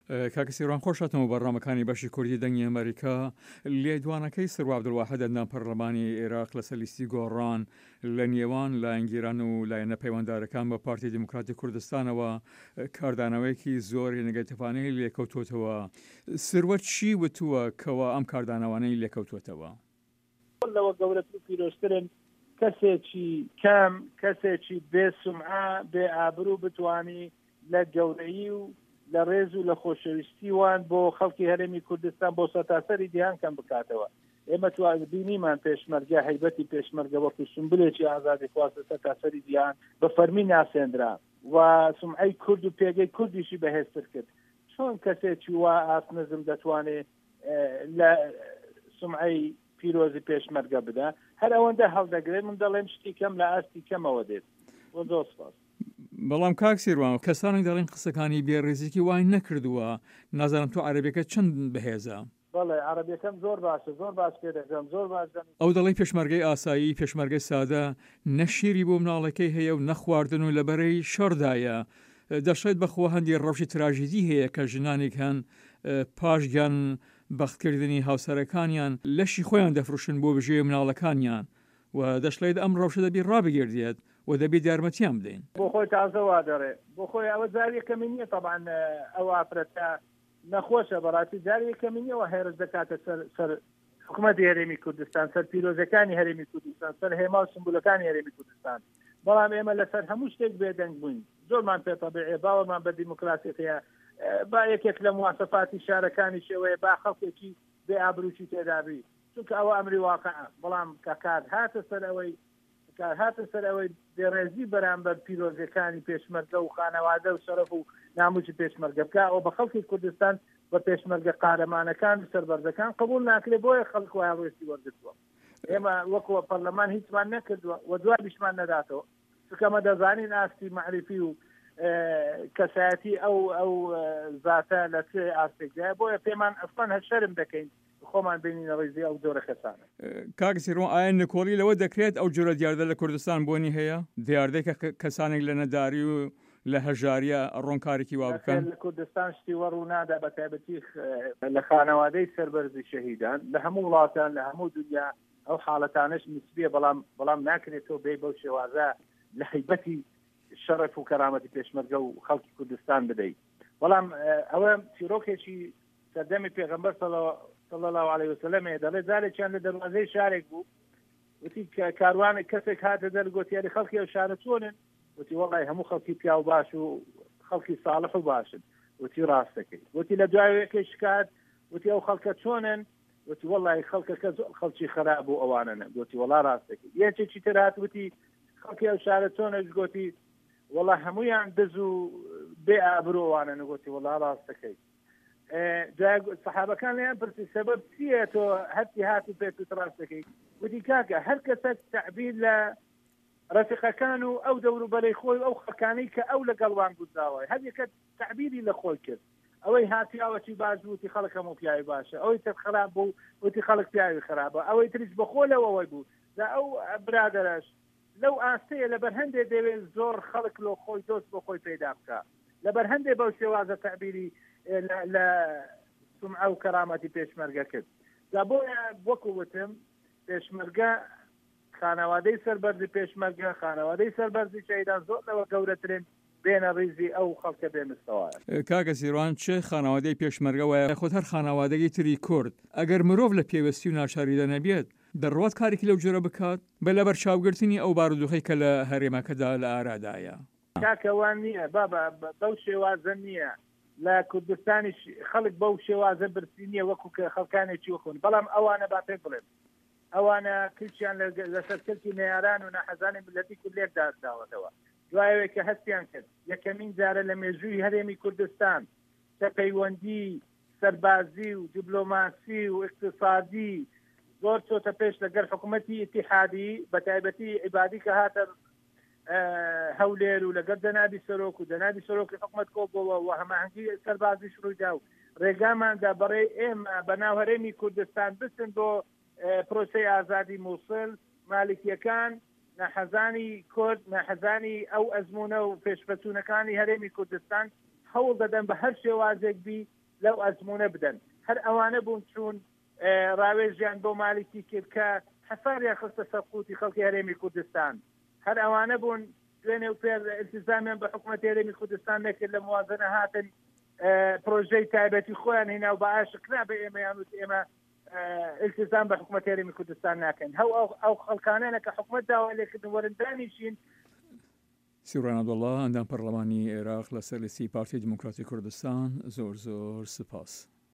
کاکە سیروان خۆشاتەوە بەڕامەکانی بەشی کوردی دەنگی ئەمریکا لێدوانەکەی سروو عەبدولواحید ئەندام پەرلەمانی عێراق لەسەر لیستی گۆڕان لە نێوان لایەنگیران و لایەنە پەیوەنددارەکان بە پارتی دموکراتی کوردستانەوە کاردانەوەیەکی زۆری نەگەتیڤانەی لێکەوتوتەوە. سروە چی وتووە کەوە ئەم کاردانەوانەی لێکەوتوتەوە؟ لەوە گەورەتر و پیرۆشترن کەسێکی کەم کەسێکی بێسومعە بێ ئابرو بتوانی لە گەورەیی و لە ڕێز و لە خۆشەویستیوان بۆ خەڵکی هەرێمی کوردستان بۆ سەتاسەری جیهان کەم بکاتەوە. ئێمە بینیمان پێشمەرگە هەیبەتی پێشمەرگە وەکو سنبولێکی ئازادی خواستە سەتاسەری جیهان بە فەرمی ناسێنرا و سومعەی کورد و پێگەی کوردیشی بەهێزتر کرد. چۆن کەسێکی وا ئاسنزم دەتوانێت لە سومعەی پیرۆزی پێشمەرگە بدە؟ هەر ئەوەندە هەڵدەگرێت من دەڵێم شتی کەم لە ئاستی کەمەوە دێت. بۆ دۆسپاس. بەڵام کاک سیروان کەسانی دەڵێن قسەکانی بێڕێزیکی وای نەکردووە، نازانم تۆ عەرەبیەکە چەند بەهێزە؟ بەڵێ عەرەبیەکەم زۆر باشە، زۆر باش پێ دەکەم، زۆر باش دەم. ئەو دەڵێ پێشمەرگەی ئاسایی پێشمەرگەی سادە نەشیری بۆ مناڵەکەی هەیە و نەخواردن و لەبەرەی شەردایە. دەشێت بەخۆ هەندی ڕەوشی تراژیدی هەیە کە ژنانێکان پاشگیان بەختکردنی هاوسەرەکانیان لەشی خۆیان دەفروشن بۆ بژێ مناڵەکانیان و دەشڵێت ئەم ڕەوشە دەبی ڕابگردێت و دەبێت یارمەتیان بدەین. بۆ خۆی تازەوا دەڕێ بۆ خۆی ئەوە جاریەکەمی نییە تەبعاً ئەو ئافرەتە نەخۆشە بەڕاستی جاریەکەمی نییەوە هێرش دەکاتە سەر حکوومەتی هەرێمی کوردستان، سەر پیرۆزەکانی هەرێمی کوردستان، سەر هێما و سمبولەکانی هەرێمی کوردستان. بەڵام ئێمە لەسەر هەموو شتێک بێدەنگ بووین، زۆرمان پێ تەبیعیە، باوەڕمان بە دیموکراسی هەیە، با یەکێک لە مواسەفاتی شارەکانی شێوەیە با خەڵکێکی بێ ئابرووی تێدابی، چونکە ئەوە ئەمری واقعە. بەڵام کە کار هاتە سەر ئەوەی بێڕێزی بەرامبەر پیرۆزەکانی پێشمەرگە و خانەوادە و شەرەف و ناموسی پێشمەرگە بکە، ئەو بە خەڵکی کوردستان بە پێشمەرگە قارەمانەکان و سەربەرزەکان قبول ناکرێت، بۆیە خەڵک وایە ڕێستی وەرگرتووە. ئێمە وەکوە پەرلەمان هیچمان نەکردووە و دوای بیشمان نەداتەوە، چونکەمە دەزانین ئاستی معرفی و کەسایەتی ئەو زاتە لە چێ ئاستێکدایە، بۆیە پێمان ئەفان هەر شەرم دەکەین خۆمان بینینە ڕێزی ئەو جۆرە کەسانە. کاک سیروان ئایا نکۆڵی لەوە دەکرێت ئەو جۆرە دیاردە لە کوردستان بۆنی هەیە؟ دیاردەی کە کەسانێک لە نەداری و لە هەژاریە ڕۆنکارێکی وا بکەن؟ لە کوردستان شتی وەڕوونادا بە تایبەتی لە خانەوادەی سەربەرزی شەهیدان لە هەموو وڵاتان لە هەموو دنیا ئەو حاڵەتانش نسبیە، بەڵام ناکرێتەوە بێ بەو شێوازە لە هەیبەتی شەرەف و کەرامەتی پێشمەرگە و خەڵکی کوردستان بدەیت. بەڵام ئەوە چیرۆکێکی سەردەمی پێغەمبەر صلی الله علیه وسلم دەڵێ جارێکیان لە دەروازەی شارێک بوو، وتی کاروانێک کەسێک هاتە دەرگوتی یاری خەڵکی ئەو شارە چۆنن؟ وتی وەڵی هەموو خەڵکی پیا و باش و خەڵکی ساڵح و باشن. وتی ڕاستەکەی. وتی لە دوایەکەی شکات وتی ئەو خەڵکە چۆنن؟ وتی وەڵی خەڵکەکە خەڵکی خراپ و ئەوانەنە. وتی وەڵا ڕاستەکەی. یەکێکی تر هات وتی خەڵکی ئەو شارە چۆنە؟ گوتی وەڵا هەمویان دز و بێ ئابرۆ ئەوانەنە. گوتی وەڵا ڕاستەکەی. سەحابەکان لێیان پرسی سەبەب چییە تۆ هەرچی هاتی پێت ڕاستەکەی؟ وتی کاکە هەر کەسە تعبیر لە ڕەفیقەکان و ئەو دەوروبەرەی خۆی ئەو خەکانەی کە ئەو لەگەڵوان گوزاوە هەر یەکە تعبیری لە خۆی کرد. ئەوەی هاتیاوەتی باش بووتی خەڵک هەموو پیاوی باشە، ئەوەی تر خراپ بوو وتی خەڵک پیاوی خراپە، ئەوەی تریش بەخۆ لەوەوەی بوو. دا ئەو برادەرەش لەو ئاستەیە لەبەر هەندێک دەوێت زۆر خەڵک لۆ خۆی دۆست بۆ خۆی پەیدا بکە، لەبەر هەندێک بەو شێوازە تعبیری لە سومعە و کەرامەتی پێشمەرگە کرد. دا بۆیە وەکو وتم پێشمەرگە خانەوادەی سەربەرزی پێشمەرگە خانەوادەی سەربەرزی شەهیدان زۆر لەوە گەورەترین بێنە ڕیزی ئەو خەڵکە بێ مستەوایە. کاکە سیروان چه خانەوادەی پێشمەرگە وایە خۆت هەر خانەوادەی تری کورد ئەگەر مرۆڤ لە پێوەستی و ناچاریدا نەبێت دەڕوات کارێکی لەو جۆرە بکات بە لەبەر چاوگرتنی ئەو بارودۆخەی کە لە هەرێمەکەدا لە ئارادایە؟ کاکەوان نییە بابا بەو شێوازە نییە. لە کوردستانی خەڵک بەو شێوازە برسی نییە وەکو کە خەڵکانێکی وەخۆن. بەڵام ئەوانە با پێ بڵێن ئەوانە کچیان لەسەر کەلکی نێیاران و نەحەزانی ملەتی کولێر داوەتەوە. دوایەوەی کە هەستیان کرد یەکەمین جارە لە مێژووی هەرێمی کوردستان کە پەیوەندی سەربازی و دیبلۆماسی و اقتصادی زۆر چۆتە پێش لەگەر حکوومەتی ئیتیحادی بە تایبەتی عیبادی کە هاتە هەولێر و لەگەر دەنابی سەرۆک و دەنابی سەرۆکی حکوومەت کۆبەوە و هەماهەنگی سەربازیش ڕوویدا و ڕێگاماندا بەڕێ ئێمە بەناو هەرێمی کوردستان بچن بۆ پرۆسەی ئازادی مووسڵ مالیکیەکان نەحەزانی کورد نەحەزانی ئەو ئەزمونە و پێشبەچوونەکانی هەرێمی کوردستان هەوڵ دەدەن بە هەر شێوازێک بی لەو ئەزمونە بدەن هەر ئەوانە بوون چوون ڕاوێژیان بۆ مالیکی کرد کە حەساریان خستە سەر قوتی خەڵکی هەرێمی کوردستان هەر ئەوانە بوون دوێنێ و پێر ئیلتیزامیان بە حکوومەتی هەرێمی کوردستان نەکرد لە موازنە هاتن پرۆژەی تایبەتی خۆیان هێنا و بە ئاشکرا بە ئێمەیان وت ئێمە التزام بە حکوومەتی هەرێمی کوردستان ناکەن ئەو خەڵکانانە کە حکوومەت داوا لێکردن وەرندانیشین. سیوران عەبدوڵڵا ئەندام پەرلەمانی عێراق لەسەر لیستی پارتی دیموکراتی کوردستان زۆر سپاس.